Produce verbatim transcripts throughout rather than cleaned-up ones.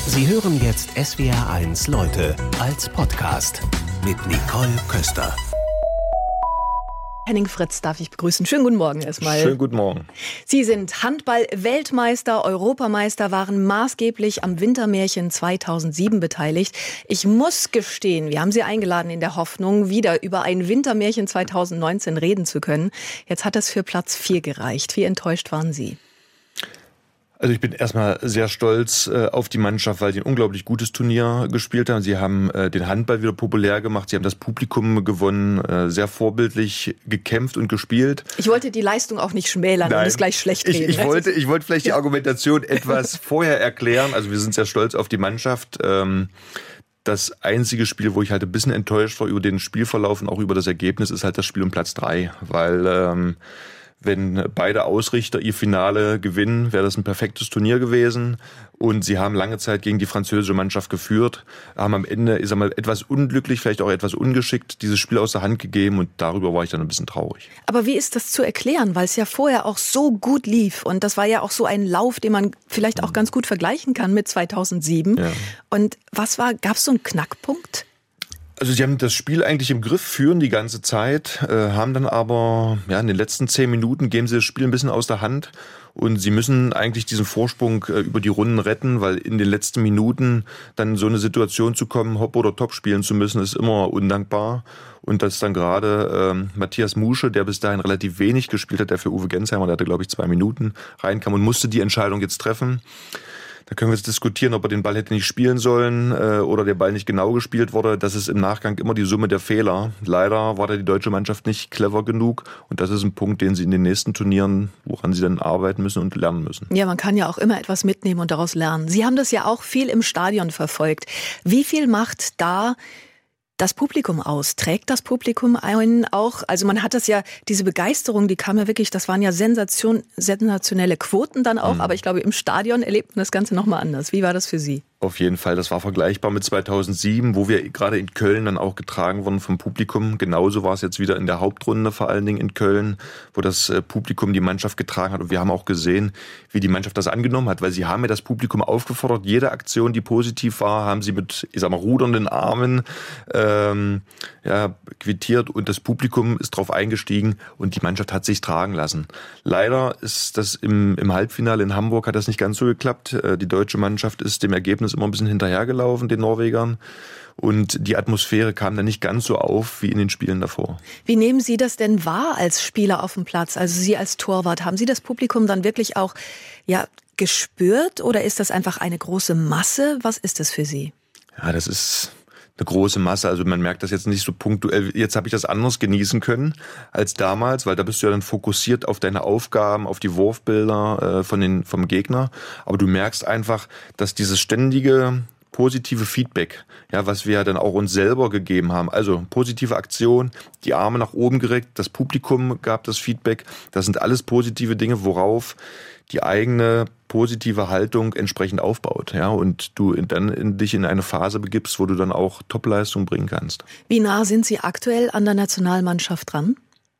Sie hören jetzt S W R eins Leute als Podcast mit Nicole Köster. Henning Fritz darf ich begrüßen. Schönen guten Morgen erstmal. Schönen guten Morgen. Sie sind Handball-Weltmeister, Europameister, waren maßgeblich am Wintermärchen zweitausendsieben beteiligt. Ich muss gestehen, wir haben Sie eingeladen in der Hoffnung, wieder über ein Wintermärchen zweitausendneunzehn reden zu können. Jetzt hat es für Platz vier gereicht. Wie enttäuscht waren Sie? Also ich bin erstmal sehr stolz äh, auf die Mannschaft, weil sie ein unglaublich gutes Turnier gespielt haben. Sie haben äh, den Handball wieder populär gemacht, sie haben das Publikum gewonnen, äh, sehr vorbildlich gekämpft und gespielt. Ich wollte die Leistung auch nicht schmälern Nein, und es gleich schlecht reden. Ich, ich, wollte, ich wollte vielleicht die Argumentation etwas vorher erklären. Also wir sind sehr stolz auf die Mannschaft. Ähm, Das einzige Spiel, wo ich halt ein bisschen enttäuscht war über den Spielverlauf und auch über das Ergebnis, ist halt das Spiel um Platz drei, weil ähm, wenn beide Ausrichter ihr Finale gewinnen, wäre das ein perfektes Turnier gewesen. Und sie haben lange Zeit gegen die französische Mannschaft geführt, haben am Ende, ich sag mal, etwas unglücklich, vielleicht auch etwas ungeschickt, dieses Spiel aus der Hand gegeben. Und darüber war ich dann ein bisschen traurig. Aber wie ist das zu erklären? Weil es ja vorher auch so gut lief. Und das war ja auch so ein Lauf, den man vielleicht auch ganz gut vergleichen kann mit zweitausendsieben. Ja. Und was war, gab es so einen Knackpunkt? Also sie haben das Spiel eigentlich im Griff, führen die ganze Zeit, äh, haben dann aber ja in den letzten zehn Minuten geben sie das Spiel ein bisschen aus der Hand und sie müssen eigentlich diesen Vorsprung äh, über die Runden retten, weil in den letzten Minuten dann so eine Situation zu kommen, Hop oder Top spielen zu müssen, ist immer undankbar. Und dass dann gerade ähm, Matthias Musche, der bis dahin relativ wenig gespielt hat, der für Uwe Gensheimer, der hatte glaube ich zwei Minuten, reinkam und musste die Entscheidung jetzt treffen. Da können wir jetzt diskutieren, ob er den Ball hätte nicht spielen sollen äh, oder der Ball nicht genau gespielt wurde. Das ist im Nachgang immer die Summe der Fehler. Leider war da die deutsche Mannschaft nicht clever genug. Und das ist ein Punkt, den sie in den nächsten Turnieren, woran sie dann arbeiten müssen und lernen müssen. Ja, man kann ja auch immer etwas mitnehmen und daraus lernen. Sie haben das ja auch viel im Stadion verfolgt. Wie viel macht da das Publikum aus? Trägt das Publikum einen auch? Also man hat das ja, diese Begeisterung, die kam ja wirklich, das waren ja Sensation, sensationelle Quoten dann auch, mhm. aber ich glaube, im Stadion erlebt man das Ganze nochmal anders. Wie war das für Sie? Auf jeden Fall, das war vergleichbar mit zweitausendsieben, wo wir gerade in Köln dann auch getragen wurden vom Publikum. Genauso war es jetzt wieder in der Hauptrunde, vor allen Dingen in Köln, wo das Publikum die Mannschaft getragen hat. Und wir haben auch gesehen, wie die Mannschaft das angenommen hat, weil sie haben ja das Publikum aufgefordert, jede Aktion, die positiv war, haben sie mit, ich sag mal, rudernden Armen ähm, ja, quittiert und das Publikum ist drauf eingestiegen und die Mannschaft hat sich tragen lassen. Leider ist das im, im Halbfinale in Hamburg hat das nicht ganz so geklappt. Die deutsche Mannschaft ist dem Ergebnis immer ein bisschen hinterhergelaufen, den Norwegern. Und die Atmosphäre kam dann nicht ganz so auf wie in den Spielen davor. Wie nehmen Sie das denn wahr als Spieler auf dem Platz? Also Sie als Torwart, haben Sie das Publikum dann wirklich auch ja, gespürt oder ist das einfach eine große Masse? Was ist das für Sie? Ja, das ist eine große Masse. Also man merkt das jetzt nicht so punktuell. Jetzt habe ich das anders genießen können als damals, weil da bist du ja dann fokussiert auf deine Aufgaben, auf die Wurfbilder äh, von den, vom Gegner. Aber du merkst einfach, dass dieses ständige positive Feedback, ja, was wir ja dann auch uns selber gegeben haben. Also positive Aktion, die Arme nach oben gereckt, das Publikum gab das Feedback. Das sind alles positive Dinge, worauf die eigene positive Haltung entsprechend aufbaut, ja, und du dann in dich in eine Phase begibst, wo du dann auch Topleistung bringen kannst. Wie nah sind Sie aktuell an der Nationalmannschaft dran?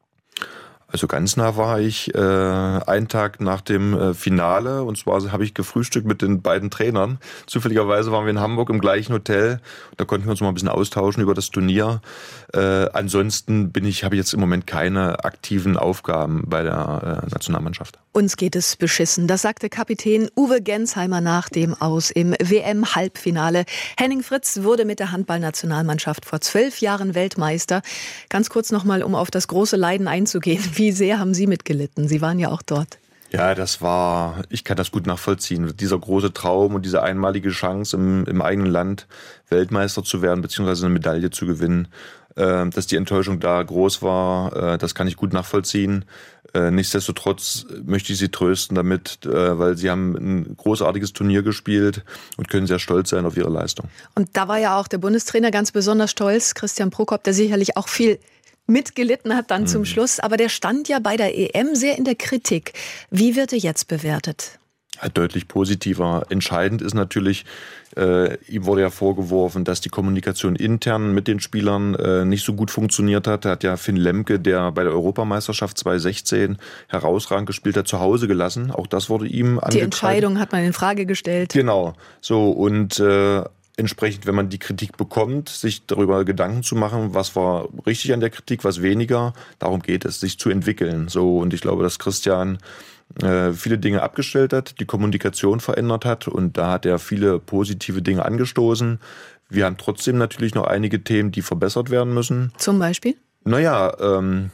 Also ganz nah war ich äh, einen Tag nach dem äh, Finale und zwar habe ich gefrühstückt mit den beiden Trainern. Zufälligerweise waren wir in Hamburg im gleichen Hotel. Da konnten wir uns mal ein bisschen austauschen über das Turnier. Äh, ansonsten bin ich, habe ich jetzt im Moment keine aktiven Aufgaben bei der äh, Nationalmannschaft. Uns geht es beschissen. Das sagte Kapitän Uwe Gensheimer nach dem Aus im W M-Halbfinale. Henning Fritz wurde mit der Handballnationalmannschaft vor zwölf Jahren Weltmeister. Ganz kurz nochmal, um auf das große Leiden einzugehen. Wie sehr haben Sie mitgelitten? Sie waren ja auch dort. Ja, das war, ich kann das gut nachvollziehen. Dieser große Traum und diese einmalige Chance im, im eigenen Land Weltmeister zu werden, beziehungsweise eine Medaille zu gewinnen. Äh, dass die Enttäuschung da groß war, äh, das kann ich gut nachvollziehen. Äh, nichtsdestotrotz möchte ich Sie trösten damit, äh, weil Sie haben ein großartiges Turnier gespielt und können sehr stolz sein auf Ihre Leistung. Und da war ja auch der Bundestrainer ganz besonders stolz, Christian Prokop, der sicherlich auch viel mitgelitten hat dann mhm. zum Schluss. Aber der stand ja bei der E M sehr in der Kritik. Wie wird er jetzt bewertet? Deutlich positiver. Entscheidend ist natürlich, äh, ihm wurde ja vorgeworfen, dass die Kommunikation intern mit den Spielern äh, nicht so gut funktioniert hat. Er hat ja Finn Lemke, der bei der Europameisterschaft zwanzig sechzehn herausragend gespielt hat, zu Hause gelassen. Auch das wurde ihm angekreidet. Die Entscheidung hat man in Frage gestellt. Genau. So, und äh, entsprechend, wenn man die Kritik bekommt, sich darüber Gedanken zu machen, was war richtig an der Kritik, was weniger. Darum geht es, sich zu entwickeln. So, und ich glaube, dass Christian viele Dinge abgestellt hat, die Kommunikation verändert hat und da hat er viele positive Dinge angestoßen. Wir haben trotzdem natürlich noch einige Themen, die verbessert werden müssen. Zum Beispiel? Naja, ähm,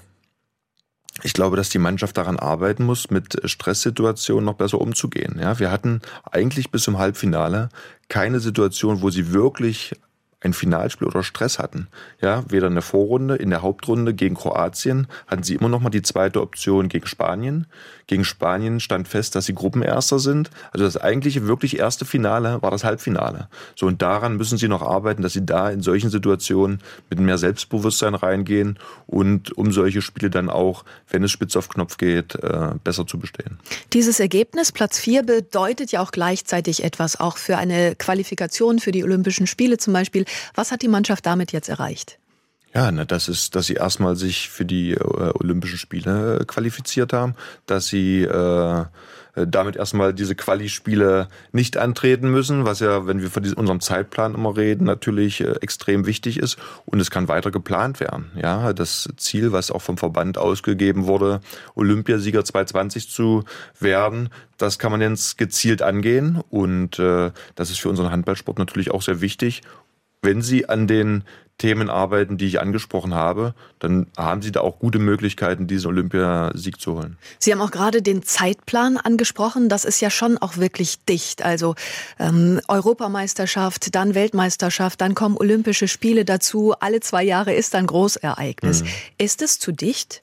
ich glaube, dass die Mannschaft daran arbeiten muss, mit Stresssituationen noch besser umzugehen. Ja, wir hatten eigentlich bis zum Halbfinale keine Situation, wo sie wirklich ein Finalspiel oder Stress hatten. Ja, weder in der Vorrunde, in der Hauptrunde gegen Kroatien hatten sie immer noch mal die zweite Option gegen Spanien. Gegen Spanien stand fest, dass sie Gruppenerster sind. Also das eigentliche, wirklich erste Finale war das Halbfinale. So, und daran müssen sie noch arbeiten, dass sie da in solchen Situationen mit mehr Selbstbewusstsein reingehen und um solche Spiele dann auch, wenn es spitz auf Knopf geht, besser zu bestehen. Dieses Ergebnis, Platz vier, bedeutet ja auch gleichzeitig etwas, auch für eine Qualifikation für die Olympischen Spiele zum Beispiel. Was hat die Mannschaft damit jetzt erreicht? Ja, ne, das ist, dass sie erstmal sich für die äh, Olympischen Spiele äh, qualifiziert haben, dass sie äh, damit erstmal diese Quali-Spiele nicht antreten müssen, was ja, wenn wir von diesem, unserem Zeitplan immer reden, natürlich äh, extrem wichtig ist. Und es kann weiter geplant werden. Ja, das Ziel, was auch vom Verband ausgegeben wurde, Olympiasieger zwanzig zwanzig zu werden, das kann man jetzt gezielt angehen. Und äh, das ist für unseren Handballsport natürlich auch sehr wichtig. Wenn Sie an den Themen arbeiten, die ich angesprochen habe, dann haben Sie da auch gute Möglichkeiten, diesen Olympiasieg zu holen. Sie haben auch gerade den Zeitplan angesprochen. Das ist ja schon auch wirklich dicht. Also ähm, Europameisterschaft, dann Weltmeisterschaft, dann kommen Olympische Spiele dazu. Alle zwei Jahre ist ein Großereignis. Mhm. Ist es zu dicht?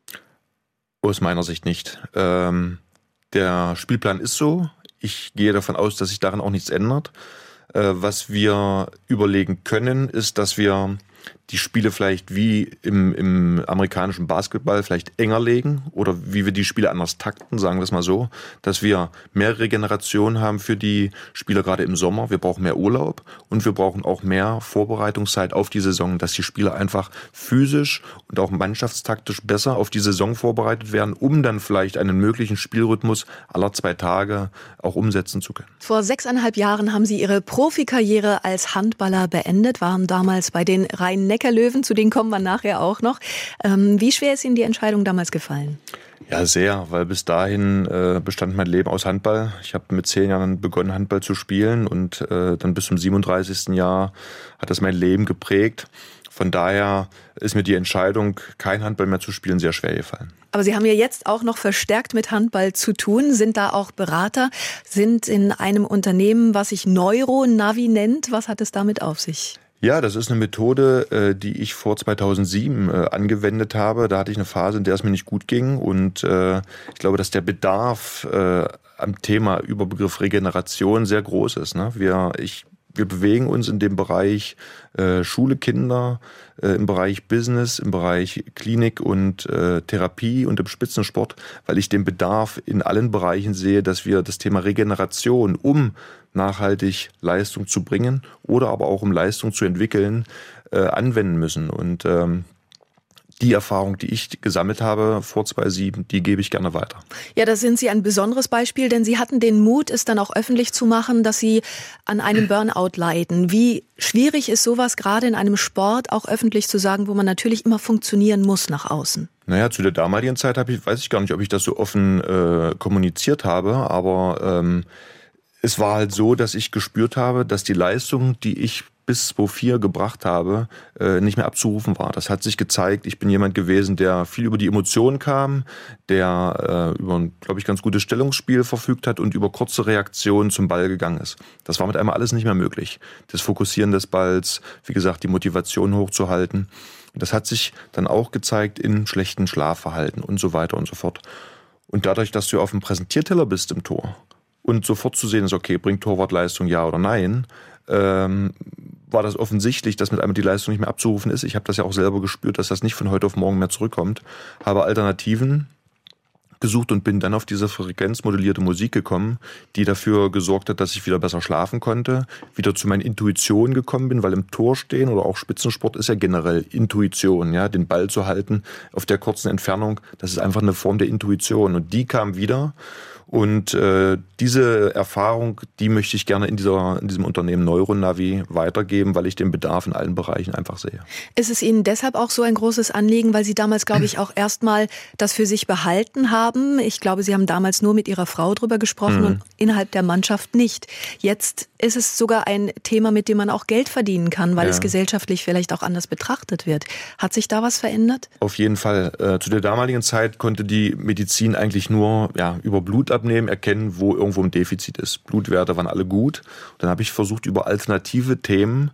Aus meiner Sicht nicht. Ähm, der Spielplan ist so. Ich gehe davon aus, dass sich daran auch nichts ändert. Was wir überlegen können, ist, dass wir die Spiele vielleicht wie im, im amerikanischen Basketball vielleicht enger legen oder wie wir die Spiele anders takten, sagen wir es mal so, dass wir mehr Regeneration haben für die Spieler gerade im Sommer. Wir brauchen mehr Urlaub und wir brauchen auch mehr Vorbereitungszeit auf die Saison, dass die Spieler einfach physisch und auch mannschaftstaktisch besser auf die Saison vorbereitet werden, um dann vielleicht einen möglichen Spielrhythmus aller zwei Tage auch umsetzen zu können. Vor sechseinhalb Jahren haben Sie Ihre Profikarriere als Handballer beendet, waren damals bei den Rhein-Neckar-Löwen, zu denen kommen wir nachher auch noch. Ähm, wie schwer ist Ihnen die Entscheidung damals gefallen? Ja, sehr, weil bis dahin äh, bestand mein Leben aus Handball. Ich habe mit zehn Jahren begonnen, Handball zu spielen und äh, dann bis zum siebenunddreißigsten Jahr hat das mein Leben geprägt. Von daher ist mir die Entscheidung, kein Handball mehr zu spielen, sehr schwer gefallen. Aber Sie haben ja jetzt auch noch verstärkt mit Handball zu tun, sind da auch Berater, sind in einem Unternehmen, was sich Neuronavi nennt. Was hat es damit auf sich? Ja, das ist eine Methode, die ich vor zweitausendsieben angewendet habe. Da hatte ich eine Phase, in der es mir nicht gut ging. Und ich glaube, dass der Bedarf am Thema Überbegriff Regeneration sehr groß ist. Wir, ich Wir bewegen uns in dem Bereich äh, Schule, Kinder, äh, im Bereich Business, im Bereich Klinik und äh, Therapie und im Spitzensport, weil ich den Bedarf in allen Bereichen sehe, dass wir das Thema Regeneration, um nachhaltig Leistung zu bringen oder aber auch um Leistung zu entwickeln, äh, anwenden müssen. Und ähm, die Erfahrung, die ich gesammelt habe vor zweitausendsieben, die gebe ich gerne weiter. Ja, da sind Sie ein besonderes Beispiel, denn Sie hatten den Mut, es dann auch öffentlich zu machen, dass Sie an einem Burnout leiden. Wie schwierig ist sowas gerade in einem Sport auch öffentlich zu sagen, wo man natürlich immer funktionieren muss nach außen? Naja, zu der damaligen Zeit habe ich, weiß ich gar nicht, ob ich das so offen äh, kommuniziert habe, aber ähm, es war halt so, dass ich gespürt habe, dass die Leistung, die ich bis zweitausendvier gebracht habe, nicht mehr abzurufen war. Das hat sich gezeigt. Ich bin jemand gewesen, der viel über die Emotionen kam, der über ein, glaube ich, ganz gutes Stellungsspiel verfügt hat und über kurze Reaktionen zum Ball gegangen ist. Das war mit einmal alles nicht mehr möglich. Das Fokussieren des Balls, wie gesagt, die Motivation hochzuhalten. Das hat sich dann auch gezeigt in schlechten Schlafverhalten und so weiter und so fort. Und dadurch, dass du auf dem Präsentierteller bist im Tor und sofort zu sehen ist, okay, bringt Torwartleistung ja oder nein, ähm, war das offensichtlich, dass mit einmal die Leistung nicht mehr abzurufen ist. Ich habe das ja auch selber gespürt, dass das nicht von heute auf morgen mehr zurückkommt. Habe Alternativen gesucht und bin dann auf diese frequenzmodellierte Musik gekommen, die dafür gesorgt hat, dass ich wieder besser schlafen konnte, wieder zu meinen Intuitionen gekommen bin, weil im Tor stehen oder auch Spitzensport ist ja generell Intuition, ja, den Ball zu halten auf der kurzen Entfernung, das ist einfach eine Form der Intuition und die kam wieder. Und äh, diese Erfahrung, die möchte ich gerne in, dieser, in diesem Unternehmen Neuronavi weitergeben, weil ich den Bedarf in allen Bereichen einfach sehe. Ist es Ihnen deshalb auch so ein großes Anliegen, weil Sie damals, glaube ich, auch erstmal das für sich behalten haben? Ich glaube, Sie haben damals nur mit Ihrer Frau drüber gesprochen mhm. und innerhalb der Mannschaft nicht. Jetzt ist es sogar ein Thema, mit dem man auch Geld verdienen kann, weil ja. es gesellschaftlich vielleicht auch anders betrachtet wird. Hat sich da was verändert? Auf jeden Fall. Äh, zu der damaligen Zeit konnte die Medizin eigentlich nur ja, über Blutabnehmen erkennen, wo irgendwo ein Defizit ist. Blutwerte waren alle gut. Dann habe ich versucht, über alternative Themen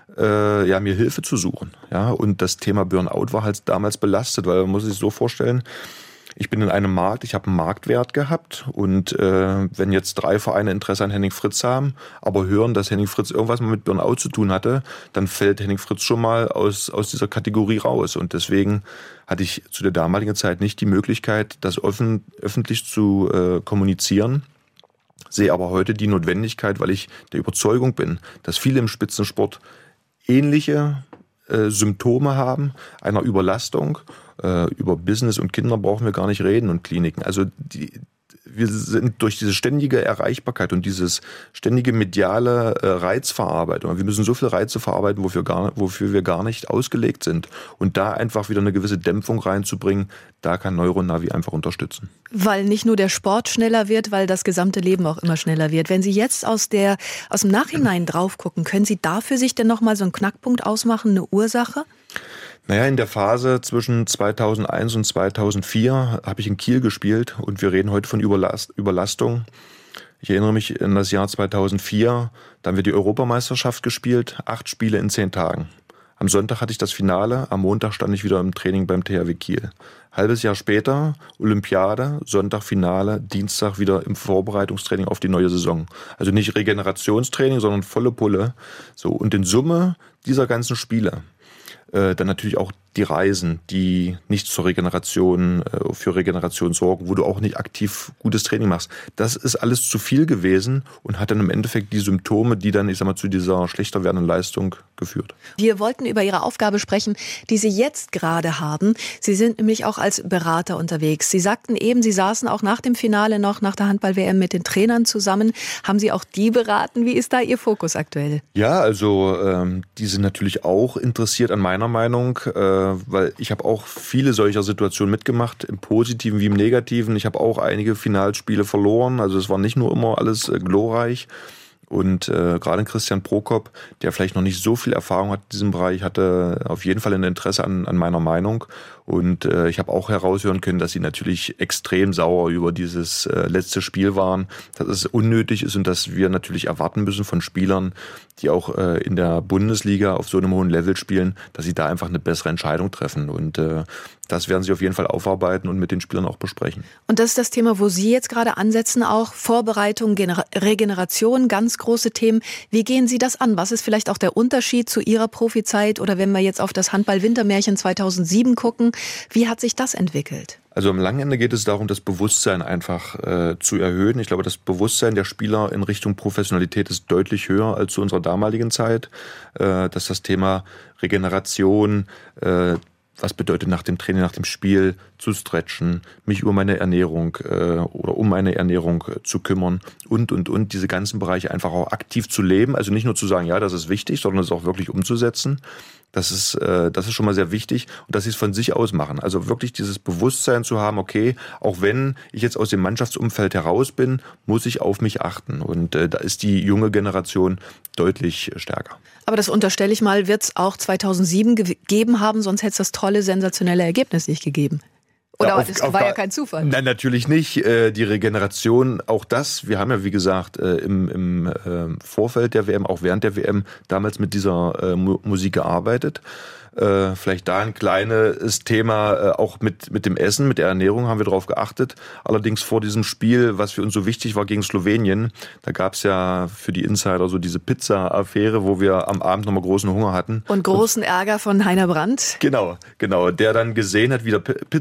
äh, ja, mir Hilfe zu suchen. Ja? Und das Thema Burnout war halt damals belastet, weil man muss sich so vorstellen, ich bin in einem Markt, ich habe einen Marktwert gehabt und äh, wenn jetzt drei Vereine Interesse an Henning Fritz haben, aber hören, dass Henning Fritz irgendwas mal mit Burnout zu tun hatte, dann fällt Henning Fritz schon mal aus, aus dieser Kategorie raus. Und deswegen hatte ich zu der damaligen Zeit nicht die Möglichkeit, das offen, öffentlich zu äh, kommunizieren. Sehe aber heute die Notwendigkeit, weil ich der Überzeugung bin, dass viele im Spitzensport ähnliche äh, Symptome haben, einer Überlastung. Äh, über Business und Kinder brauchen wir gar nicht reden und Kliniken. Also die, wir sind durch diese ständige Erreichbarkeit und dieses ständige mediale äh, Reizverarbeitung. Wir müssen so viel Reize verarbeiten, wofür, gar, wofür wir gar nicht ausgelegt sind. Und da einfach wieder eine gewisse Dämpfung reinzubringen, da kann Neuronavi einfach unterstützen. Weil nicht nur der Sport schneller wird, weil das gesamte Leben auch immer schneller wird. Wenn Sie jetzt aus, der, aus dem Nachhinein drauf gucken, können Sie da für sich denn nochmal so einen Knackpunkt ausmachen, eine Ursache? Naja, in der Phase zwischen zweitausendeins und zweitausendvier habe ich in Kiel gespielt und wir reden heute von Überlast, Überlastung. Ich erinnere mich an das Jahr zweitausendvier, da haben wir die Europameisterschaft gespielt, acht Spiele in zehn Tagen. Am Sonntag hatte ich das Finale, am Montag stand ich wieder im Training beim T H W Kiel. Halbes Jahr später, Olympiade, Sonntag Finale, Dienstag wieder im Vorbereitungstraining auf die neue Saison. Also nicht Regenerationstraining, sondern volle Pulle. So, und in Summe dieser ganzen Spiele, äh, dann natürlich auch die Reisen, die nicht zur Regeneration, äh, für Regeneration sorgen, wo du auch nicht aktiv gutes Training machst. Das ist alles zu viel gewesen und hat dann im Endeffekt die Symptome, die dann, ich sag mal, zu dieser schlechter werdenden Leistung geführt. Wir wollten über Ihre Aufgabe sprechen, die Sie jetzt gerade haben. Sie sind nämlich auch als Berater unterwegs. Sie sagten eben, Sie saßen auch nach dem Finale noch, nach der Handball-W M mit den Trainern zusammen. Haben Sie auch die beraten? Wie ist da Ihr Fokus aktuell? Ja, also ähm, die sind natürlich auch interessiert an meiner Meinung, äh, weil ich habe auch viele solcher Situationen mitgemacht, im Positiven wie im Negativen. Ich habe auch einige Finalspiele verloren, also es war nicht nur immer alles äh, glorreich. Und äh, gerade Christian Prokop, der vielleicht noch nicht so viel Erfahrung hat in diesem Bereich, hatte auf jeden Fall ein Interesse an, an meiner Meinung. Und äh, ich habe auch heraushören können, dass sie natürlich extrem sauer über dieses äh, letzte Spiel waren, dass es unnötig ist und dass wir natürlich erwarten müssen von Spielern, die auch äh, in der Bundesliga auf so einem hohen Level spielen, dass sie da einfach eine bessere Entscheidung treffen. Und äh, das werden sie auf jeden Fall aufarbeiten und mit den Spielern auch besprechen. Und das ist das Thema, wo Sie jetzt gerade ansetzen, auch Vorbereitung, Gener- Regeneration, ganz große Themen. Wie gehen Sie das an? Was ist vielleicht auch der Unterschied zu Ihrer Profizeit oder wenn wir jetzt auf das Handball-Wintermärchen zweitausendsieben gucken? Wie hat sich das entwickelt? Also am langen Ende geht es darum, das Bewusstsein einfach äh, zu erhöhen. Ich glaube, das Bewusstsein der Spieler in Richtung Professionalität ist deutlich höher als zu unserer damaligen Zeit. Äh, dass das Thema Regeneration, äh, was bedeutet nach dem Training, nach dem Spiel zu stretchen, mich über meine Ernährung äh, oder um meine Ernährung äh, zu kümmern und, und, und diese ganzen Bereiche einfach auch aktiv zu leben. Also nicht nur zu sagen, ja, das ist wichtig, sondern es auch wirklich umzusetzen. Das ist, äh, das ist schon mal sehr wichtig und dass sie es von sich aus machen. Also wirklich dieses Bewusstsein zu haben, okay, auch wenn ich jetzt aus dem Mannschaftsumfeld heraus bin, muss ich auf mich achten. Und äh, da ist die junge Generation deutlich stärker. Aber das unterstelle ich mal, wird es auch zweitausendsieben gegeben haben, sonst hätte es das tolle, sensationelle Ergebnis nicht gegeben. Oder ja, auf, das war ja kein Zufall. Nein, natürlich nicht. Die Regeneration, auch das, wir haben ja wie gesagt im, im Vorfeld der W M, auch während der W M, damals mit dieser Musik gearbeitet. Äh, vielleicht da ein kleines Thema, äh, auch mit mit dem Essen, mit der Ernährung haben wir darauf geachtet. Allerdings vor diesem Spiel, was für uns so wichtig war gegen Slowenien, da gab es ja für die Insider so diese Pizza-Affäre, wo wir am Abend nochmal großen Hunger hatten. Und großen Und, Ärger von Heiner Brandt. Genau, genau. Der dann gesehen hat, wie der P- Pizzabäcker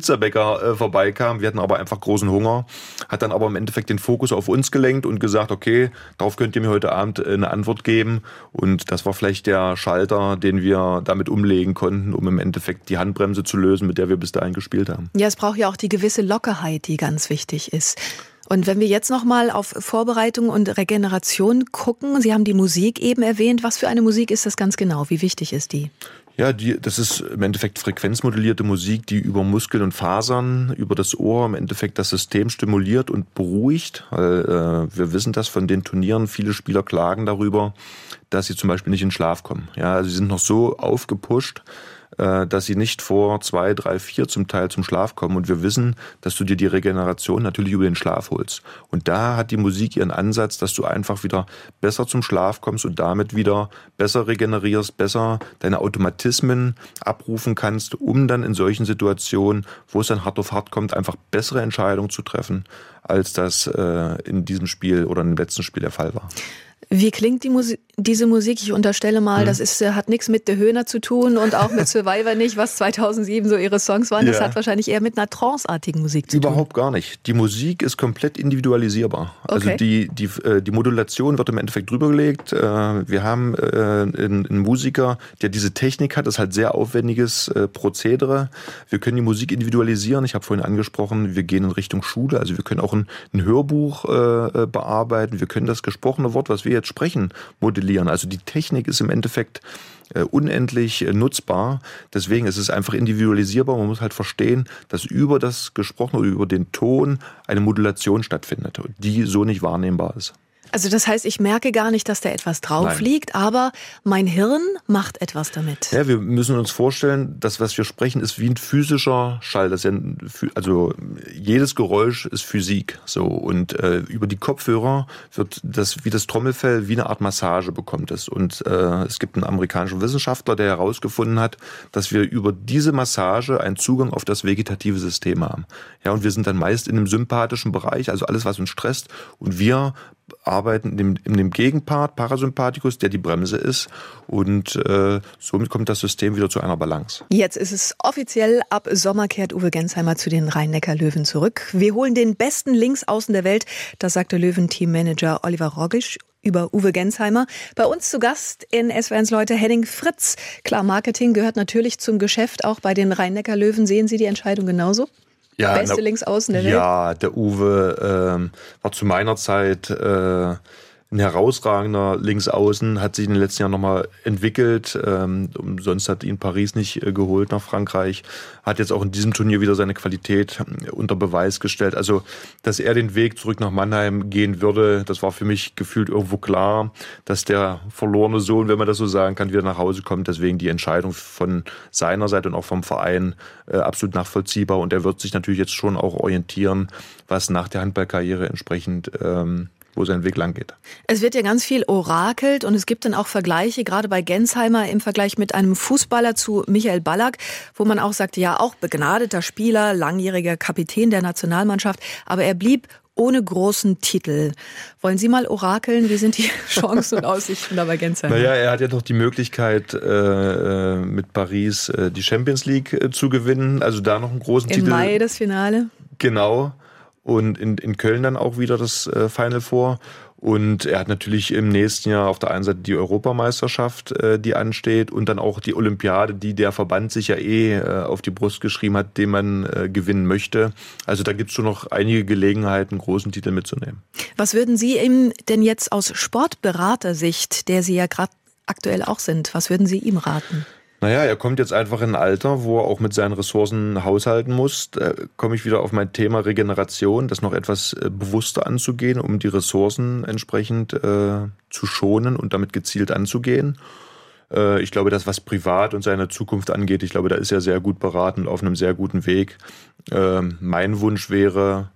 der äh, vorbeikam. Wir hatten aber einfach großen Hunger. Hat dann aber im Endeffekt den Fokus auf uns gelenkt und gesagt, okay, darauf könnt ihr mir heute Abend äh, eine Antwort geben. Und das war vielleicht der Schalter, den wir damit umlegen konnten, um im Endeffekt die Handbremse zu lösen, mit der wir bis dahin gespielt haben. Ja, es braucht ja auch die gewisse Lockerheit, die ganz wichtig ist. Und wenn wir jetzt nochmal auf Vorbereitung und Regeneration gucken, Sie haben die Musik eben erwähnt. Was für eine Musik ist das ganz genau? Wie wichtig ist die? Ja, die, das ist im Endeffekt frequenzmodellierte Musik, die über Muskeln und Fasern, über das Ohr im Endeffekt das System stimuliert und beruhigt. Weil, äh, wir wissen das von den Turnieren, viele Spieler klagen darüber, dass sie zum Beispiel nicht in Schlaf kommen. Ja, also sie sind noch so aufgepusht, dass sie nicht vor zwei, drei, vier zum Teil zum Schlaf kommen. Und wir wissen, dass du dir die Regeneration natürlich über den Schlaf holst. Und da hat die Musik ihren Ansatz, dass du einfach wieder besser zum Schlaf kommst und damit wieder besser regenerierst, besser deine Automatismen abrufen kannst, um dann in solchen Situationen, wo es dann hart auf hart kommt, einfach bessere Entscheidungen zu treffen, als das äh, in diesem Spiel oder im letzten Spiel der Fall war. Wie klingt die Musik, diese Musik? Ich unterstelle mal, hm. das ist, hat nichts mit De Höhner zu tun und auch mit Survivor nicht, was zweitausendsieben so ihre Songs waren. Das ja. hat wahrscheinlich eher mit einer tranceartigen Musik zu Überhaupt tun. Überhaupt gar nicht. Die Musik ist komplett individualisierbar. Okay. Also die, die, die Modulation wird im Endeffekt drüber gelegt. Wir haben einen Musiker, der diese Technik hat. Das ist halt sehr aufwendiges Prozedere. Wir können die Musik individualisieren. Ich habe vorhin angesprochen, wir gehen in Richtung Schule. Also wir können auch ein, ein Hörbuch bearbeiten. Wir können das gesprochene Wort, was wir jetzt sprechen, modellieren. Also die Technik ist im Endeffekt äh, unendlich äh, nutzbar. Deswegen ist es einfach individualisierbar. Man muss halt verstehen, dass über das Gesprochene oder über den Ton eine Modulation stattfindet, die so nicht wahrnehmbar ist. Also das heißt, ich merke gar nicht, dass da etwas drauf Nein. liegt, aber mein Hirn macht etwas damit. Ja, wir müssen uns vorstellen, das, was wir sprechen, ist wie ein physischer Schall. Das ist ja ein, also jedes Geräusch ist Physik. So, und äh, über die Kopfhörer wird das wie das Trommelfell, wie eine Art Massage bekommt es. Und äh, es gibt einen amerikanischen Wissenschaftler, der herausgefunden hat, dass wir über diese Massage einen Zugang auf das vegetative System haben. Ja, und wir sind dann meist in einem sympathischen Bereich, also alles, was uns stresst. Und wir arbeiten in dem, in dem Gegenpart, Parasympathikus, der die Bremse ist. Und äh, somit kommt das System wieder zu einer Balance. Jetzt ist es offiziell, ab Sommer kehrt Uwe Gensheimer zu den Rhein-Neckar-Löwen zurück. Wir holen den besten Linksaußen der Welt, das sagte Löwen-Teammanager Oliver Rogisch über Uwe Gensheimer. Bei uns zu Gast in S W R eins Leute Henning Fritz. Klar, Marketing gehört natürlich zum Geschäft, auch bei den Rhein-Neckar-Löwen. Sehen Sie die Entscheidung genauso? Ja, Beste na, Linksaußen der Welt? Ja, der Uwe ähm, war zu meiner Zeit äh, ein herausragender Linksaußen, hat sich in den letzten Jahren nochmal entwickelt. Ähm, umsonst hat ihn Paris nicht äh, geholt nach Frankreich. Hat jetzt auch in diesem Turnier wieder seine Qualität äh, unter Beweis gestellt. Also, dass er den Weg zurück nach Mannheim gehen würde, das war für mich gefühlt irgendwo klar, dass der verlorene Sohn, wenn man das so sagen kann, wieder nach Hause kommt. Deswegen die Entscheidung von seiner Seite und auch vom Verein äh, absolut nachvollziehbar. Und er wird sich natürlich jetzt schon auch orientieren, was nach der Handballkarriere entsprechend ähm, wo sein Weg lang geht. Es wird ja ganz viel orakelt und es gibt dann auch Vergleiche, gerade bei Gensheimer im Vergleich mit einem Fußballer zu Michael Ballack, wo man auch sagt, ja, auch begnadeter Spieler, langjähriger Kapitän der Nationalmannschaft, aber er blieb ohne großen Titel. Wollen Sie mal orakeln? Wie sind die Chancen und Aussichten da bei Gensheimer? Naja, er hat ja noch die Möglichkeit, äh, mit Paris äh, die Champions League äh, zu gewinnen, also da noch einen großen Im Titel. Im Mai das Finale. Genau. Und in, in Köln dann auch wieder das äh, Final Four. Und er hat natürlich im nächsten Jahr auf der einen Seite die Europameisterschaft, äh, die ansteht, und dann auch die Olympiade, die der Verband sich ja eh äh, auf die Brust geschrieben hat, den man äh, gewinnen möchte. Also da gibt's schon noch einige Gelegenheiten, großen Titel mitzunehmen. Was würden Sie ihm denn jetzt aus Sportberatersicht, der Sie ja gerade aktuell auch sind, was würden Sie ihm raten? Naja, er kommt jetzt einfach in ein Alter, wo er auch mit seinen Ressourcen haushalten muss. Da komme ich wieder auf mein Thema Regeneration, das noch etwas bewusster anzugehen, um die Ressourcen entsprechend äh, zu schonen und damit gezielt anzugehen. Äh, ich glaube, das, was privat und seine Zukunft angeht, ich glaube, da ist er sehr gut beraten und auf einem sehr guten Weg. Äh, mein Wunsch wäre,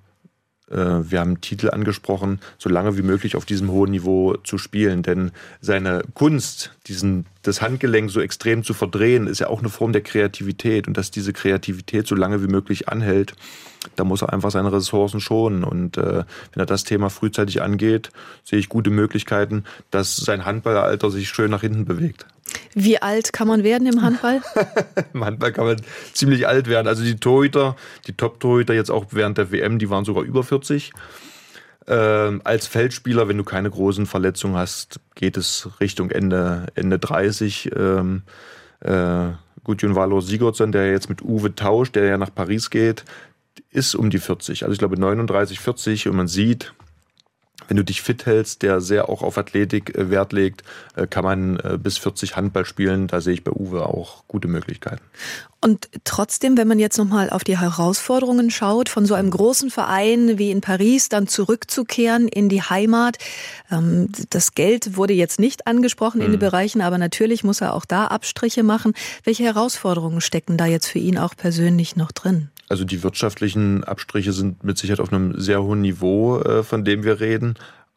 wir haben Titel angesprochen, so lange wie möglich auf diesem hohen Niveau zu spielen. Denn seine Kunst, diesen, das Handgelenk so extrem zu verdrehen, ist ja auch eine Form der Kreativität. Und dass diese Kreativität so lange wie möglich anhält, da muss er einfach seine Ressourcen schonen. Und äh, wenn er das Thema frühzeitig angeht, sehe ich gute Möglichkeiten, dass sein Handballalter sich schön nach hinten bewegt. Wie alt kann man werden im Handball? Im Handball kann man ziemlich alt werden. Also die Torhüter, die Top-Torhüter jetzt auch während der W M, die waren sogar über vierzig. Ähm, als Feldspieler, wenn du keine großen Verletzungen hast, geht es Richtung Ende, Ende dreißig. Ähm, äh, Gudjon Valor Sigurdsson, der jetzt mit Uwe tauscht, der ja nach Paris geht, ist um die vierzig. Also ich glaube neununddreißig, vierzig. Und man sieht, wenn du dich fit hältst, der sehr auch auf Athletik äh, Wert legt, äh, kann man äh, bis vierzig Handball spielen. Da sehe ich bei Uwe auch gute Möglichkeiten. Und trotzdem, wenn man jetzt nochmal auf die Herausforderungen schaut, von so einem großen Verein wie in Paris dann zurückzukehren in die Heimat. Ähm, das Geld wurde jetzt nicht angesprochen in mhm. den Bereichen, aber natürlich muss er auch da Abstriche machen. Welche Herausforderungen stecken da jetzt für ihn auch persönlich noch drin? Also die wirtschaftlichen Abstriche sind mit Sicherheit auf einem sehr hohen Niveau, äh, von dem wir reden.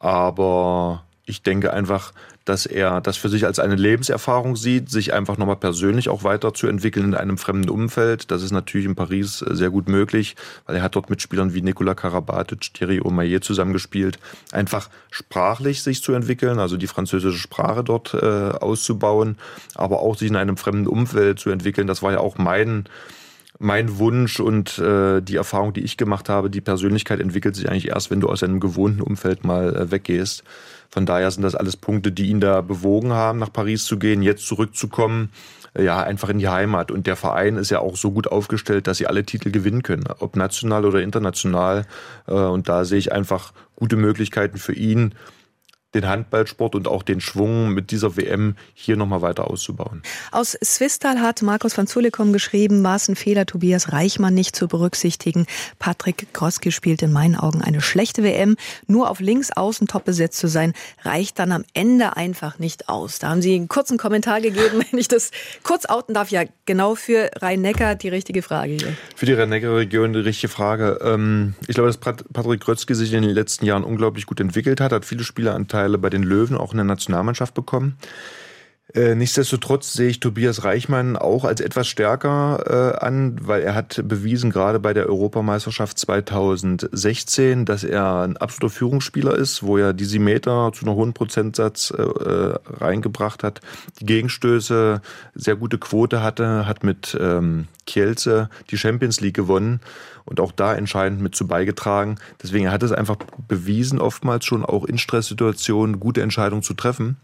Aber ich denke einfach, dass er das für sich als eine Lebenserfahrung sieht, sich einfach nochmal persönlich auch weiterzuentwickeln in einem fremden Umfeld. Das ist natürlich in Paris sehr gut möglich, weil er hat dort mit Spielern wie Nikola Karabatic, Thierry Omeyer zusammengespielt. Einfach sprachlich sich zu entwickeln, also die französische Sprache dort äh, auszubauen, aber auch sich in einem fremden Umfeld zu entwickeln. Das war ja auch mein Mein Wunsch und äh, die Erfahrung, die ich gemacht habe, die Persönlichkeit entwickelt sich eigentlich erst, wenn du aus einem gewohnten Umfeld mal äh, weggehst. Von daher sind das alles Punkte, die ihn da bewogen haben, nach Paris zu gehen, jetzt zurückzukommen, äh, ja, einfach in die Heimat. Und der Verein ist ja auch so gut aufgestellt, dass sie alle Titel gewinnen können, ob national oder international. Äh, und da sehe ich einfach gute Möglichkeiten für ihn, den Handballsport und auch den Schwung mit dieser W M hier nochmal weiter auszubauen. Aus Swisttal hat Markus van Zulikom geschrieben, war es ein Fehler, Tobias Reichmann nicht zu berücksichtigen. Patrick Grotzky spielt in meinen Augen eine schlechte W M. Nur auf links außen top besetzt zu sein, reicht dann am Ende einfach nicht aus. Da haben Sie einen kurzen Kommentar gegeben, wenn ich das kurz outen darf. Ja, genau für Rhein-Neckar die richtige Frage hier. Für die Rhein-Neckar-Region die richtige Frage. Ich glaube, dass Patrick Grotzky sich in den letzten Jahren unglaublich gut entwickelt hat, hat viele Spieleranteile bei den Löwen auch in der Nationalmannschaft bekommen. Äh, nichtsdestotrotz sehe ich Tobias Reichmann auch als etwas stärker äh, an, weil er hat bewiesen, gerade bei der Europameisterschaft zweitausendsechzehn, dass er ein absoluter Führungsspieler ist, wo er diese Meter zu einem hohen Prozentsatz äh, reingebracht hat, die Gegenstöße, sehr gute Quote hatte, hat mit ähm, Kielce die Champions League gewonnen und auch da entscheidend mit zu beigetragen. Deswegen er hat es einfach bewiesen, oftmals schon auch in Stresssituationen gute Entscheidungen zu treffen.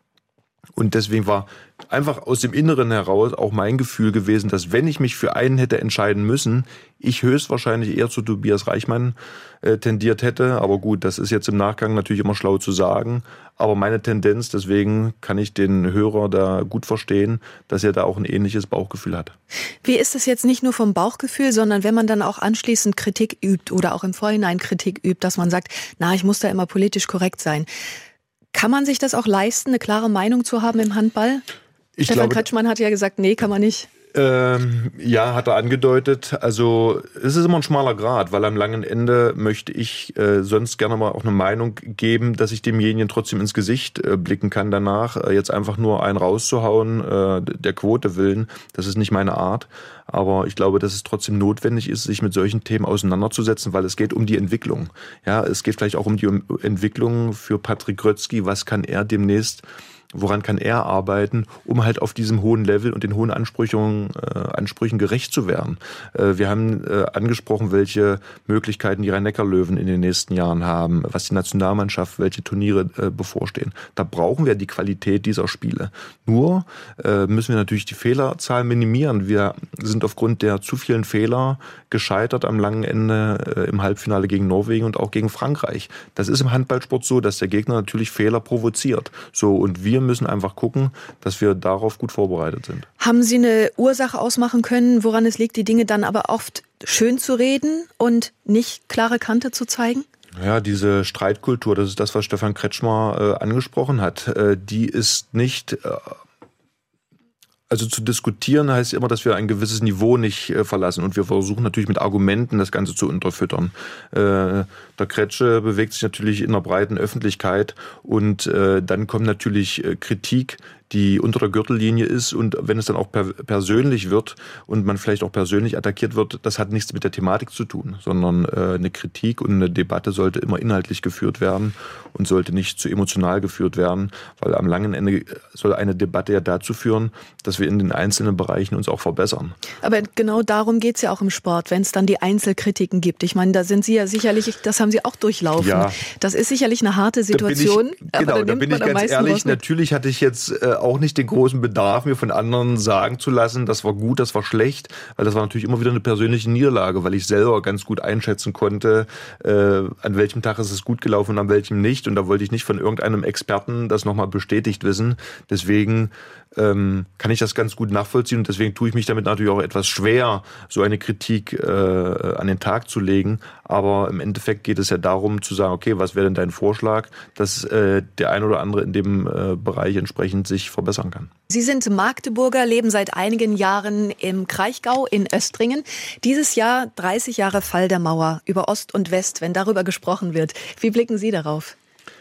Und deswegen war einfach aus dem Inneren heraus auch mein Gefühl gewesen, dass wenn ich mich für einen hätte entscheiden müssen, ich höchstwahrscheinlich eher zu Tobias Reichmann äh, tendiert hätte. Aber gut, das ist jetzt im Nachgang natürlich immer schlau zu sagen. Aber meine Tendenz, deswegen kann ich den Hörer da gut verstehen, dass er da auch ein ähnliches Bauchgefühl hat. Wie ist es jetzt nicht nur vom Bauchgefühl, sondern wenn man dann auch anschließend Kritik übt oder auch im Vorhinein Kritik übt, dass man sagt, na, ich muss da immer politisch korrekt sein. Kann man sich das auch leisten, eine klare Meinung zu haben im Handball? Ich Stefan glaube, Kretschmann hat ja gesagt, nee, kann man nicht. Ähm, ja, hat er angedeutet. Also es ist immer ein schmaler Grat, weil am langen Ende möchte ich äh, sonst gerne mal auch eine Meinung geben, dass ich demjenigen trotzdem ins Gesicht äh, blicken kann danach. Äh, jetzt einfach nur einen rauszuhauen, äh, der Quote willen, das ist nicht meine Art. Aber ich glaube, dass es trotzdem notwendig ist, sich mit solchen Themen auseinanderzusetzen, weil es geht um die Entwicklung. Ja, es geht vielleicht auch um die Entwicklung für Patrick Grotzky. Was kann er demnächst Woran kann er arbeiten, um halt auf diesem hohen Level und den hohen Ansprüchen, äh, Ansprüchen gerecht zu werden? Äh, wir haben äh, angesprochen, welche Möglichkeiten die Rhein-Neckar-Löwen in den nächsten Jahren haben, was die Nationalmannschaft, welche Turniere äh, bevorstehen. Da brauchen wir die Qualität dieser Spiele. Nur äh, müssen wir natürlich die Fehlerzahl minimieren. Wir sind aufgrund der zu vielen Fehler gescheitert am langen Ende äh, im Halbfinale gegen Norwegen und auch gegen Frankreich. Das ist im Handballsport so, dass der Gegner natürlich Fehler provoziert. So, und wir müssen einfach gucken, dass wir darauf gut vorbereitet sind. Haben Sie eine Ursache ausmachen können, woran es liegt, die Dinge dann aber oft schön zu reden und nicht klare Kante zu zeigen? Ja, diese Streitkultur, das ist das, was Stefan Kretschmer äh, angesprochen hat, äh, die ist nicht... Äh, Also zu diskutieren heißt immer, dass wir ein gewisses Niveau nicht äh, verlassen. Und wir versuchen natürlich mit Argumenten das Ganze zu unterfüttern. Äh, der Kretsche bewegt sich natürlich in einer breiten Öffentlichkeit. Und äh, dann kommt natürlich äh, Kritik, die unter der Gürtellinie ist. Und wenn es dann auch per- persönlich wird und man vielleicht auch persönlich attackiert wird, das hat nichts mit der Thematik zu tun, sondern äh, eine Kritik und eine Debatte sollte immer inhaltlich geführt werden und sollte nicht zu emotional geführt werden, weil am langen Ende soll eine Debatte ja dazu führen, dass wir in den einzelnen Bereichen uns auch verbessern. Aber genau darum geht es ja auch im Sport, wenn es dann die Einzelkritiken gibt. Ich meine, da sind Sie ja sicherlich, das haben Sie auch durchlaufen. Ja. Das ist sicherlich eine harte Situation. Da bin ich, genau, aber da, da bin ich ganz ehrlich, natürlich hatte ich jetzt äh, auch nicht den großen Bedarf, mir von anderen sagen zu lassen, das war gut, das war schlecht, weil das war natürlich immer wieder eine persönliche Niederlage, weil ich selber ganz gut einschätzen konnte, äh, an welchem Tag ist es gut gelaufen und an welchem nicht. Und da wollte ich nicht von irgendeinem Experten das nochmal bestätigt wissen. Deswegen ähm, kann ich das ganz gut nachvollziehen und deswegen tue ich mich damit natürlich auch etwas schwer, so eine Kritik äh, an den Tag zu legen. Aber im Endeffekt geht es ja darum zu sagen, okay, was wäre denn dein Vorschlag, dass äh, der ein oder andere in dem äh, Bereich entsprechend sich verbessern kann. Sie sind Magdeburger, leben seit einigen Jahren im Kraichgau in Östringen. Dieses Jahr dreißig Jahre Fall der Mauer über Ost und West, wenn darüber gesprochen wird. Wie blicken Sie darauf?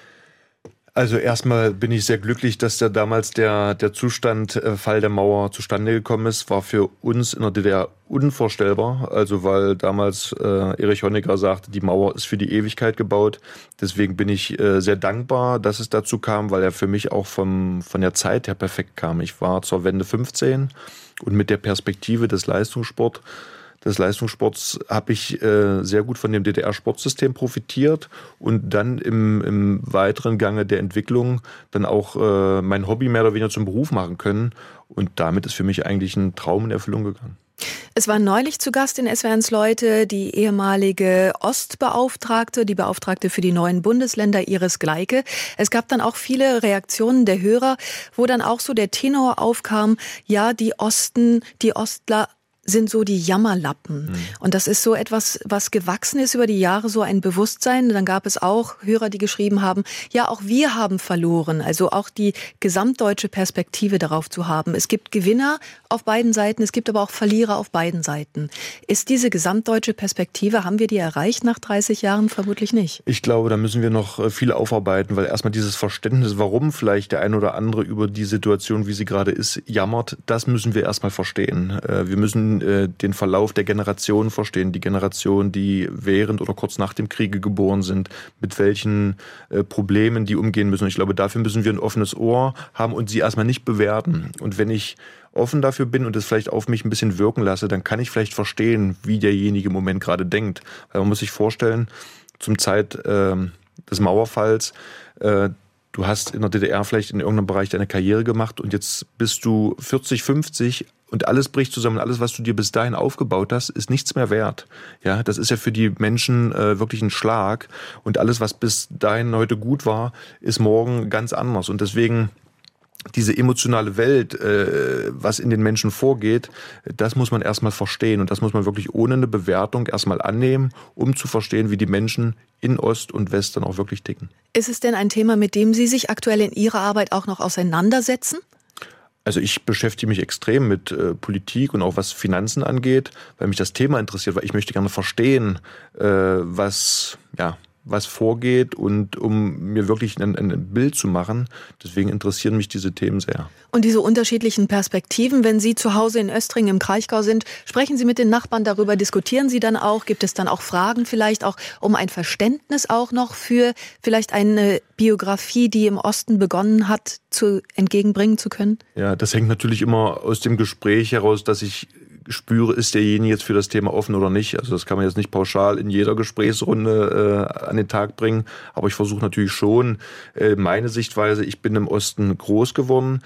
Also erstmal bin ich sehr glücklich, dass da damals der, der Zustand äh, Fall der Mauer zustande gekommen ist. War für uns in der D D R unvorstellbar. Also weil damals äh, Erich Honecker sagte, die Mauer ist für die Ewigkeit gebaut. Deswegen bin ich äh, sehr dankbar, dass es dazu kam, weil er für mich auch vom, von der Zeit her perfekt kam. Ich war zur Wende fünfzehn und mit der Perspektive des Leistungssport des Leistungssports habe ich äh, sehr gut von dem D D R-Sportsystem profitiert und dann im, im weiteren Gange der Entwicklung dann auch äh, mein Hobby mehr oder weniger zum Beruf machen können. Und damit ist für mich eigentlich ein Traum in Erfüllung gegangen. Es war neulich zu Gast in S W R eins Leute die ehemalige Ostbeauftragte, die Beauftragte für die neuen Bundesländer, Iris Gleike. Es gab dann auch viele Reaktionen der Hörer, wo dann auch so der Tenor aufkam, ja, die Osten, die Ostler sind so die Jammerlappen. Mhm. Und das ist so etwas, was gewachsen ist über die Jahre, so ein Bewusstsein. Dann gab es auch Hörer, die geschrieben haben, ja, auch wir haben verloren. Also auch die gesamtdeutsche Perspektive darauf zu haben. Es gibt Gewinner auf beiden Seiten, es gibt aber auch Verlierer auf beiden Seiten. Ist diese gesamtdeutsche Perspektive, haben wir die erreicht nach dreißig Jahren? Vermutlich nicht. Ich glaube, da müssen wir noch viel aufarbeiten, weil erstmal dieses Verständnis, warum vielleicht der ein oder andere über die Situation, wie sie gerade ist, jammert, das müssen wir erstmal verstehen. Wir müssen den Verlauf der Generationen verstehen, die Generation, die während oder kurz nach dem Kriege geboren sind, mit welchen äh, Problemen die umgehen müssen. Und ich glaube, dafür müssen wir ein offenes Ohr haben und sie erstmal nicht bewerten. Und wenn ich offen dafür bin und es vielleicht auf mich ein bisschen wirken lasse, dann kann ich vielleicht verstehen, wie derjenige im Moment gerade denkt. Weil man muss sich vorstellen, zum Zeit äh, des Mauerfalls, äh, du hast in der D D R vielleicht in irgendeinem Bereich deine Karriere gemacht und jetzt bist du vierzig, fünfzig und alles bricht zusammen. Alles, was du dir bis dahin aufgebaut hast, ist nichts mehr wert. Ja, das ist ja für die Menschen äh, wirklich ein Schlag. Und alles, was bis dahin heute gut war, ist morgen ganz anders. Und deswegen diese emotionale Welt, äh, was in den Menschen vorgeht, das muss man erstmal verstehen. Und das muss man wirklich ohne eine Bewertung erstmal annehmen, um zu verstehen, wie die Menschen in Ost und West dann auch wirklich ticken. Ist es denn ein Thema, mit dem Sie sich aktuell in Ihrer Arbeit auch noch auseinandersetzen? Also ich beschäftige mich extrem mit äh, Politik und auch was Finanzen angeht, weil mich das Thema interessiert, weil ich möchte gerne verstehen, äh, was, ja, was vorgeht und um mir wirklich ein, ein Bild zu machen. Deswegen interessieren mich diese Themen sehr. Und diese unterschiedlichen Perspektiven, wenn Sie zu Hause in Östringen im Kraichgau sind, sprechen Sie mit den Nachbarn darüber, diskutieren Sie dann auch? Gibt es dann auch Fragen vielleicht auch um ein Verständnis auch noch für vielleicht eine Biografie, die im Osten begonnen hat, zu entgegenbringen zu können? Ja, das hängt natürlich immer aus dem Gespräch heraus, dass ich spüre, ist derjenige jetzt für das Thema offen oder nicht. Also das kann man jetzt nicht pauschal in jeder Gesprächsrunde äh, an den Tag bringen. Aber ich versuche natürlich schon äh, meine Sichtweise. Ich bin im Osten groß geworden,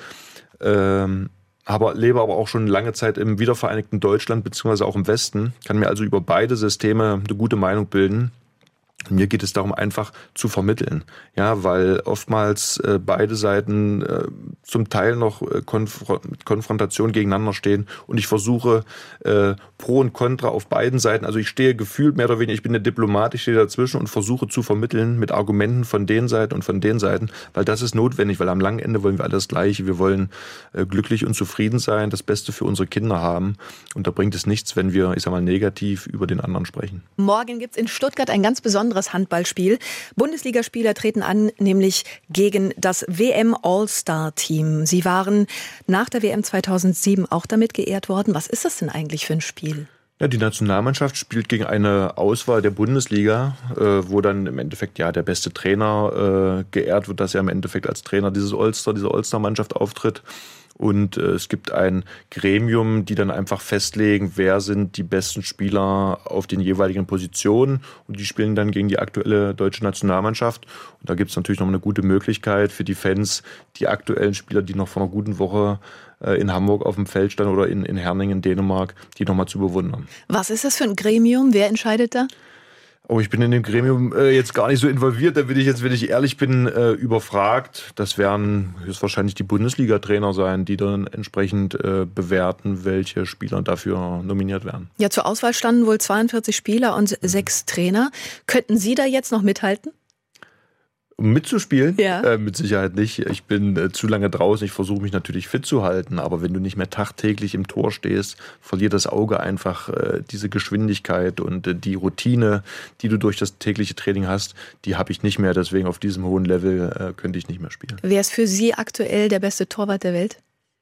ähm, aber lebe aber auch schon lange Zeit im wiedervereinigten Deutschland beziehungsweise auch im Westen. Kann mir also über beide Systeme eine gute Meinung bilden. Mir geht es darum, einfach zu vermitteln, ja, weil oftmals äh, beide Seiten äh, zum Teil noch äh, Konf- Konfrontation gegeneinander stehen und ich versuche äh, Pro und Contra auf beiden Seiten, also ich stehe gefühlt mehr oder weniger, ich bin der Diplomat, ich stehe dazwischen und versuche zu vermitteln mit Argumenten von den Seiten und von den Seiten, weil das ist notwendig, weil am langen Ende wollen wir alles Gleiche, wir wollen äh, glücklich und zufrieden sein, das Beste für unsere Kinder haben und da bringt es nichts, wenn wir, ich sag mal, negativ über den anderen sprechen. Morgen gibt's in Stuttgart ein ganz besonderes besonderes Handballspiel. Bundesligaspieler treten an, nämlich gegen das W M All-Star-Team. Sie waren nach der W M zweitausendsieben auch damit geehrt worden. Was ist das denn eigentlich für ein Spiel? Ja, die Nationalmannschaft spielt gegen eine Auswahl der Bundesliga, äh, wo dann im Endeffekt ja der beste Trainer äh, geehrt wird, dass er im Endeffekt als Trainer dieses All-Star, diese All-Star-Mannschaft auftritt. Und äh, es gibt ein Gremium, die dann einfach festlegen, wer sind die besten Spieler auf den jeweiligen Positionen. Und die spielen dann gegen die aktuelle deutsche Nationalmannschaft. Und da gibt es natürlich noch eine gute Möglichkeit für die Fans, die aktuellen Spieler, die noch vor einer guten Woche äh, in Hamburg auf dem Feld standen oder in, in Herning in Dänemark, die nochmal zu bewundern. Was ist das für ein Gremium? Wer entscheidet da? Oh, ich bin in dem Gremium äh, jetzt gar nicht so involviert. Da bin ich jetzt, wenn ich ehrlich bin, äh, überfragt. Das werden höchstwahrscheinlich die Bundesliga-Trainer sein, die dann entsprechend äh, bewerten, welche Spieler dafür nominiert werden. Ja, zur Auswahl standen wohl zweiundvierzig Spieler und sechs Trainer. Könnten Sie da jetzt noch mithalten? Um mitzuspielen? Ja. Äh, mit Sicherheit nicht. Ich bin äh, zu lange draußen. Ich versuche mich natürlich fit zu halten. Aber wenn du nicht mehr tagtäglich im Tor stehst, verliert das Auge einfach äh, diese Geschwindigkeit und äh, die Routine, die du durch das tägliche Training hast, die habe ich nicht mehr. Deswegen auf diesem hohen Level äh, könnte ich nicht mehr spielen. Wer ist für Sie aktuell der beste Torwart der Welt?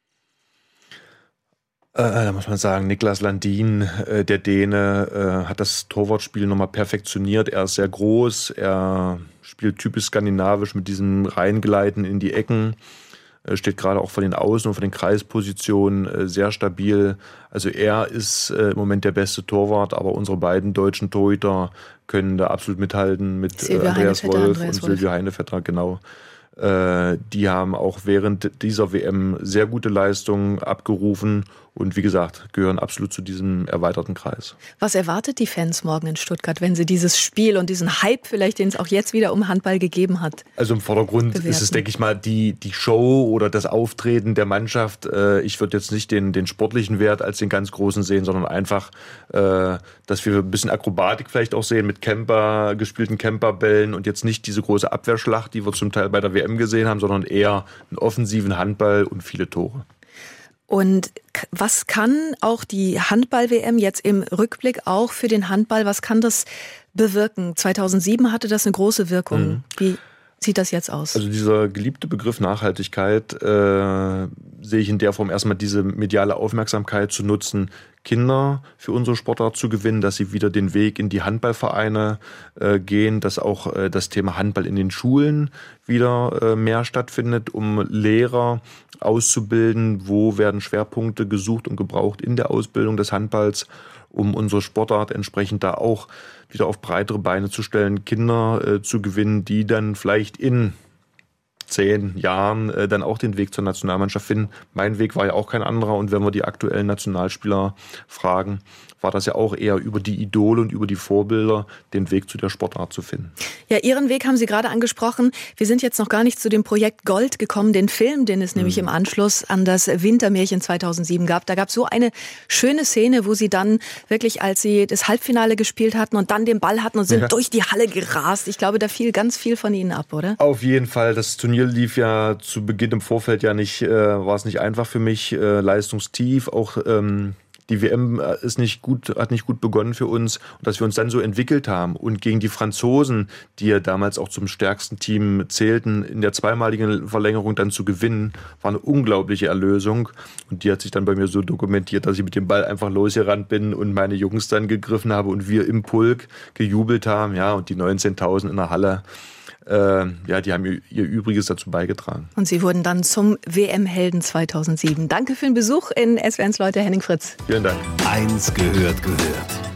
Äh, da muss man sagen, Niklas Landin, äh, der Däne, äh, hat das Torwartspiel nochmal perfektioniert. Er ist sehr groß, er spielt typisch skandinavisch mit diesem Reingleiten in die Ecken, äh, steht gerade auch von den Außen- und von den Kreispositionen äh, sehr stabil. Also er ist äh, im Moment der beste Torwart, aber unsere beiden deutschen Torhüter können da absolut mithalten mit äh, Andreas Wolf Andreas und Wolf. Silvio Heinevetter, genau. Äh, die haben auch während dieser W M sehr gute Leistungen abgerufen und wie gesagt, gehören absolut zu diesem erweiterten Kreis. Was erwartet die Fans morgen in Stuttgart, wenn sie dieses Spiel und diesen Hype vielleicht, den es auch jetzt wieder um Handball gegeben hat? Also im Vordergrund bewerten? ist es, denke ich mal, die, die Show oder das Auftreten der Mannschaft. Äh, ich würde jetzt nicht den, den sportlichen Wert als den ganz großen sehen, sondern einfach, äh, dass wir ein bisschen Akrobatik vielleicht auch sehen mit Camper, gespielten Camperbällen und jetzt nicht diese große Abwehrschlacht, die wir zum Teil bei der W M gesehen haben, sondern eher einen offensiven Handball und viele Tore. Und was kann auch die Handball-W M jetzt im Rückblick auch für den Handball, was kann das bewirken? zweitausendsieben hatte das eine große Wirkung. Mhm. Wie sieht das jetzt aus? Also dieser geliebte Begriff Nachhaltigkeit äh, sehe ich in der Form erstmal diese mediale Aufmerksamkeit zu nutzen, Kinder für unsere Sportart zu gewinnen, dass sie wieder den Weg in die Handballvereine äh, gehen, dass auch äh, das Thema Handball in den Schulen wieder äh, mehr stattfindet, um Lehrer auszubilden, wo werden Schwerpunkte gesucht und gebraucht in der Ausbildung des Handballs, um unsere Sportart entsprechend da auch wieder auf breitere Beine zu stellen, Kinder äh, zu gewinnen, die dann vielleicht in zehn Jahren äh, dann auch den Weg zur Nationalmannschaft finden. Mein Weg war ja auch kein anderer und wenn wir die aktuellen Nationalspieler fragen, war das ja auch eher über die Idole und über die Vorbilder den Weg zu der Sportart zu finden. Ja, Ihren Weg haben Sie gerade angesprochen. Wir sind jetzt noch gar nicht zu dem Projekt Gold gekommen, den Film, den es mhm. nämlich im Anschluss an das Wintermärchen zweitausendsieben gab. Da gab es so eine schöne Szene, wo Sie dann wirklich, als Sie das Halbfinale gespielt hatten und dann den Ball hatten und sind ja. durch die Halle gerast. Ich glaube, da fiel ganz viel von Ihnen ab, oder? Auf jeden Fall. Das Turnier lief ja zu Beginn im Vorfeld ja nicht, äh, war es nicht einfach für mich, äh, leistungstief, auch ähm, die W M ist nicht gut, hat nicht gut begonnen für uns und dass wir uns dann so entwickelt haben und gegen die Franzosen, die ja damals auch zum stärksten Team zählten, in der zweimaligen Verlängerung dann zu gewinnen, war eine unglaubliche Erlösung und die hat sich dann bei mir so dokumentiert, dass ich mit dem Ball einfach losgerannt bin und meine Jungs dann gegriffen habe und wir im Pulk gejubelt haben, ja, und die neunzehntausend in der Halle. Äh, ja, die haben ihr, ihr Übriges dazu beigetragen. Und Sie wurden dann zum W M-Helden zweitausendsieben. Danke für den Besuch in S W R eins Leute, Henning Fritz. Vielen Dank. Eins gehört gehört.